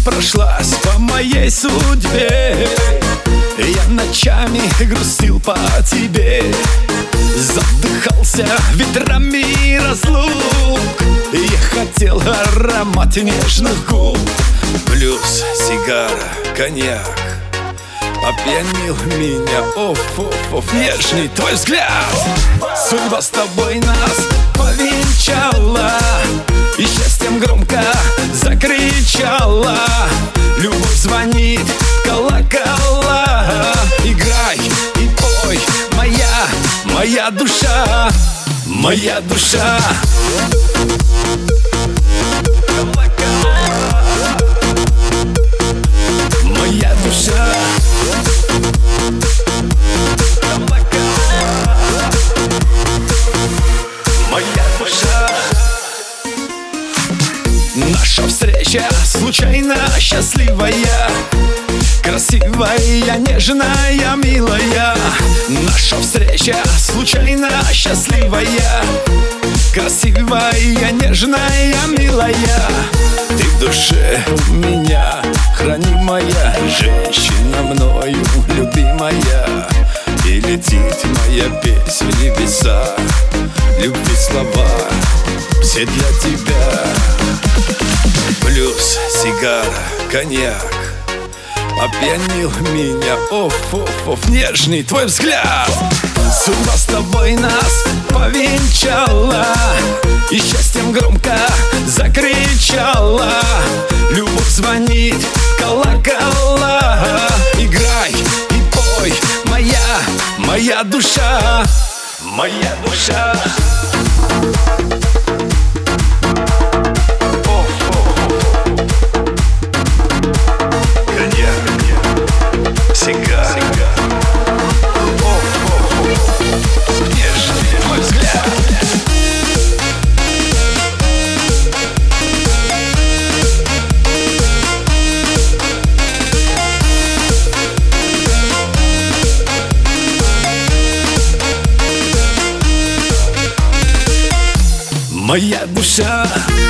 прошлась по моей судьбе. Я ночами грустил по тебе, задыхался ветрами разлук. Я хотел аромат нежных губ. Блюз, сигара, коньяк опьянил меня, оф, нежный твой взгляд. Судьба с тобой нас повенчала, и счастьем громко закричала. Любовь звонит в колокола. Играй и пой, моя душа, моя душа. Моя душа. Моя душа. Наша встреча случайно счастливая, красивая, нежная, милая. Наша встреча случайно счастливая, красивая, нежная, милая. Ты в душе у меня хранимая, женщина мною любимая. И летит моя песня в небеса, любви слова все для тебя. Блюз, сигара, коньяк опьянил меня, оф, нежный твой взгляд. Судьба с тобой нас повенчала, и счастьем громко закричала. Любовь звонит в колокола. Играй и пой, моя душа, моя душа. Моя душа.